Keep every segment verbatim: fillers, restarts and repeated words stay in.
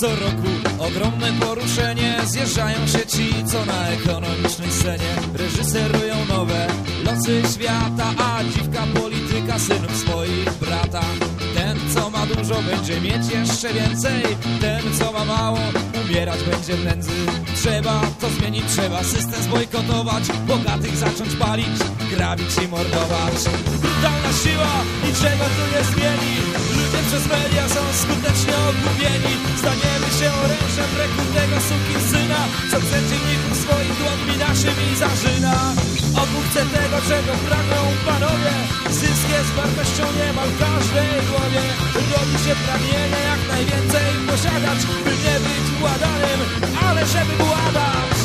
Co roku ogromne poruszenie, zjeżdżają się ci, co na ekonomicznej scenie reżyserują nowe losy świata, a dziwka polityka synów swoich brata. Ten, co ma dużo, będzie mieć jeszcze więcej, ten, co ma mało, umierać będzie w nędzy. Trzeba to zmienić, trzeba system zbojkotować, bogatych zacząć palić, grabić i mordować. Brutalna siła niczego tu nie zmieni, ludzie przez media są skutecznie ogubieni. Staniemy się orężem rekrutnego sukinsyna, co przeciwników swoich dłońmi naszymi zażyna. Obu chce tego, czego pragną panowie, zysk jest wartością niemal w każdej głowie. Robi się pragnienie jak najwięcej posiadać, by nie być władanym, ale żeby władać.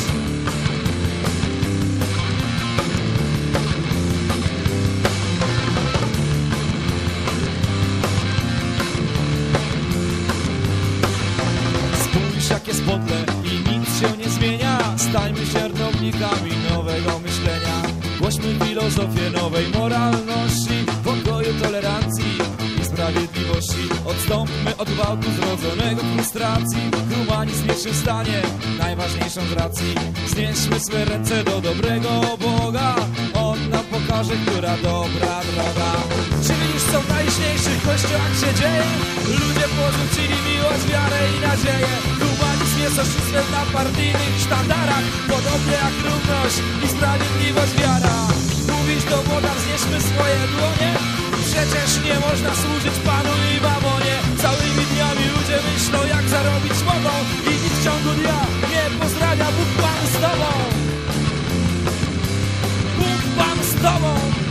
Spójrz, jak jest podle i nic się nie zmienia. Stajmy się rnownikami nowego myślenia. Głośmy filozofię nowej moralności, pokoju, tolerancji i sprawiedliwości. Odstąpmy od gwałtu zrodzonego frustracji. Humanizm w pierwszym stanie, najważniejszą z racji. Znieśmy swe ręce do dobrego Boga, On nam pokaże, która dobra droga. Czy widzisz, co w najjaśniejszych kościołach się dzieje? Ludzie porzucili miłość, wiarę i nadzieję. Humanizm jest oszustwem na partyjnych sztandarach, podobnie jak równość i sprawiedliwość wiara. Mówisz do Boga, wznieśmy swoje dłonie, przecież nie można służyć Panu i mamonie. Całymi dniami ludzie myślą, jak zarobić mogą, i nic w ciągu dnia nie pozdrawia. Bóg Pan z Tobą, Bóg Pan z Tobą.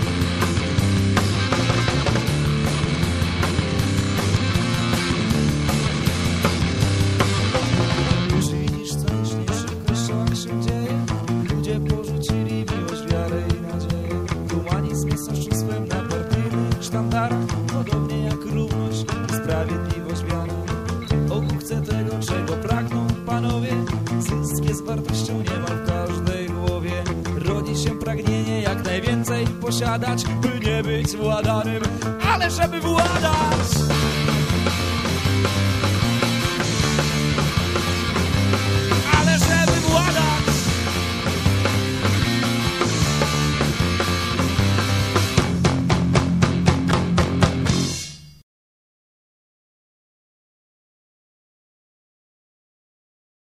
Czy widzisz, co najjaśniejszych kościołach się dzieje? Ludzie porzucili miłość, wiarę i nadzieję. Humanizm jest oszustwem na partyjnych sztandarach, podobnie jak równość i sprawiedliwość wiara. Obu chce tego, czego pragną panowie, zysk jest wartością niemal w każdej głowie. Rodzi się pragnienie jak najwięcej posiadać, by nie być władanym, ale żeby władać.